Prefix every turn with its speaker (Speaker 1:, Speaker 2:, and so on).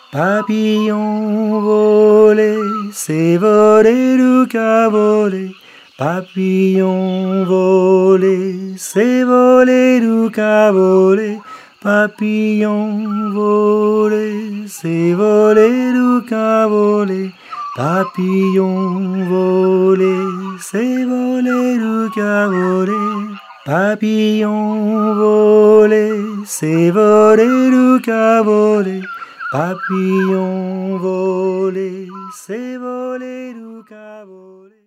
Speaker 1: Papillon volé, c'est volé le qu'a volé. Papillon volé, c'est volé le qu'a volé. Papillon volé, c'est volé le qu'a volé. Papillon volé, c'est volé le qu'a volé. Papillon volé, c'est volé le qu'a volé. Papillon volé, c'est volé le qu'a volé.